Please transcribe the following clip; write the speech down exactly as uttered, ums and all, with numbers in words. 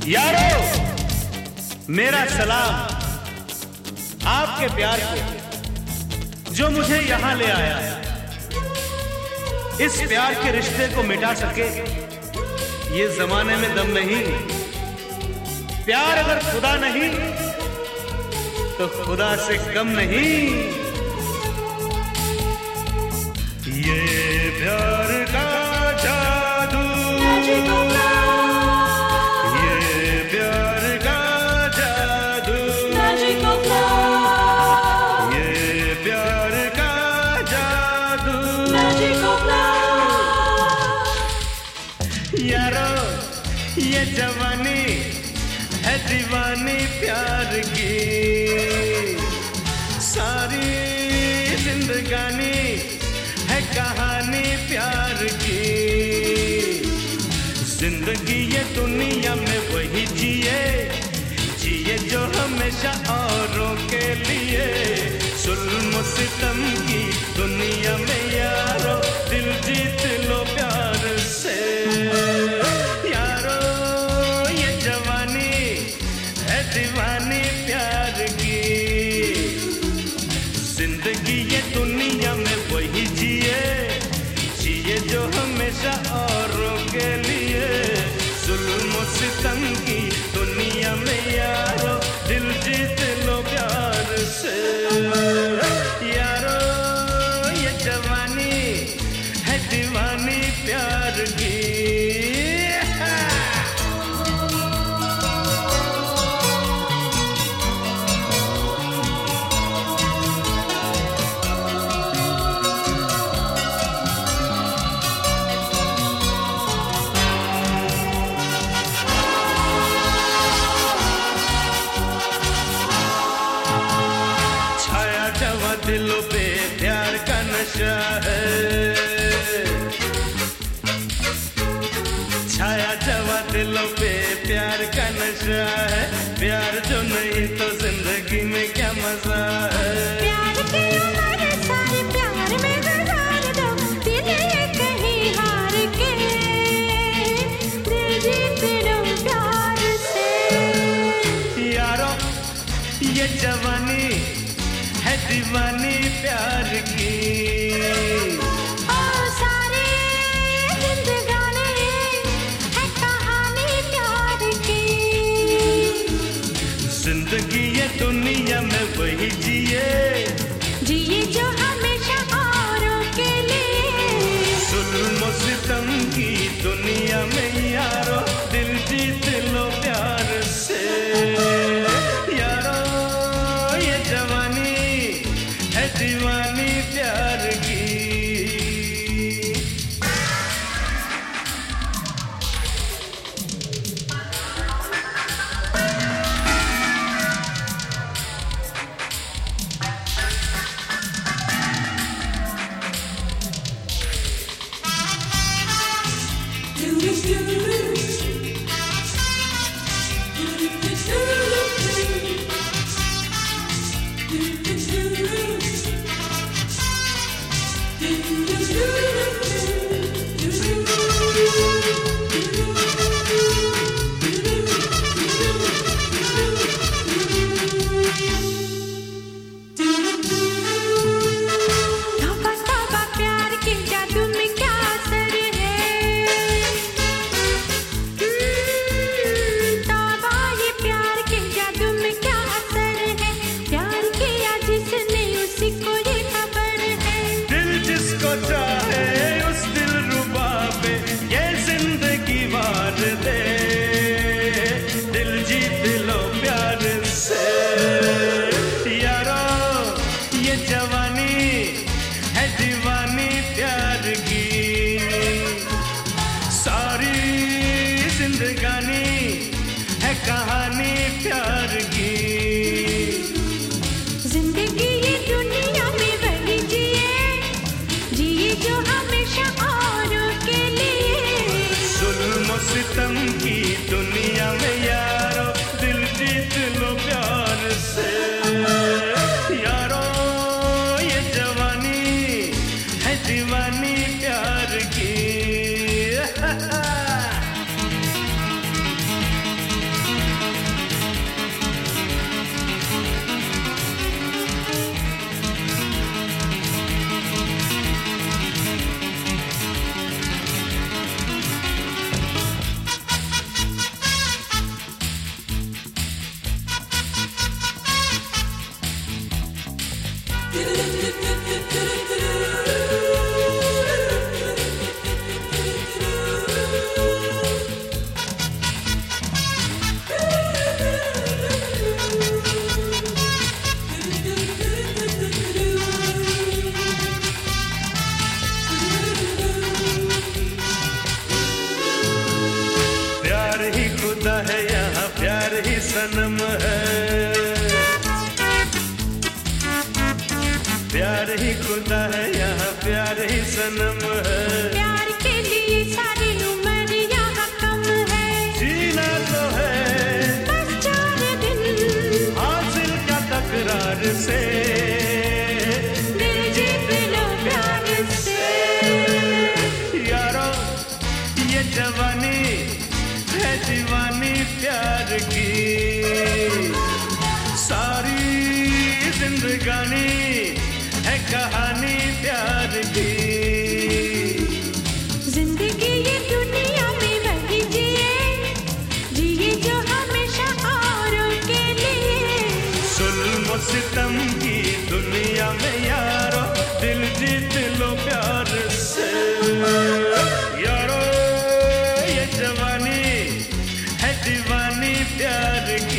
यारो मेरा सलाम आपके प्यार को जो मुझे यहाँ ले आया। इस प्यार के रिश्ते को मिटा सके ये जमाने में दम नहीं। प्यार अगर खुदा नहीं तो खुदा से कम नहीं। ये प्यार का जादू, ये प्यार का जादू, ये प्यार का जादू। यारो ये जवानी है दीवानी प्यार की, सारी जिंदगानी है कहानी प्यार की। जिंदगी ये दुनिया में वही जिए जिए जो हमेशा औरों के लिए। जुल्म सितम की दुनिया में यारो दिल जीत लो प्यार से। यारो ये जवानी है दीवानी प्यार की, जिंदगी ये दुनिया में वही जिए जिए जो हमेशा औरों के लिए। जुल्म सितम की दुनिया में यारो दिल जीत लो प्यार से। यारो ये जवानी है दीवानी प्यार की। दिलों पे प्यार का नशा है, छाया जवा दिलों पे प्यार का नशा है। प्यार जो नहीं तो जिंदगी में क्या मजा है। प्यार की उम्र सारी प्यार में गुजार दो, दिल ये कहीं हार के दिल जीत लो प्यार से। यारो ये जवानी है दीवानी प्यार की, और सारी जिंदगानी है कहानी प्यार की। जिंदगी ये दुनिया में वही जिए जिए जो हमेशा औरों के लिए। जुल्म सितम की दुनिया में यारो दिल जीत लो प्यार से। यारो ये जवानी है दीवानी प्यार की। है यहाँ प्यार ही सनम है, प्यार ही खुदा है यहाँ प्यार ही सनम है। प्यार के लिए सारी उम्र यहाँ कम है, जीना तो है बस चार दिन, हासिल क्या तकरार से, दिल जीत लो प्यार से। यारो ये जवानी है दीवानी प्यार की, सारी जिंदगानी है कहानी प्यार की। जिंदगी ये दुनिया में वही जिए, जिए जो हमेशा औरों के लिए। जुल्म सितम की दुनिया में यारो दिल जीत लो प्यार से। यारो ये जवानी है दीवानी प्यार की।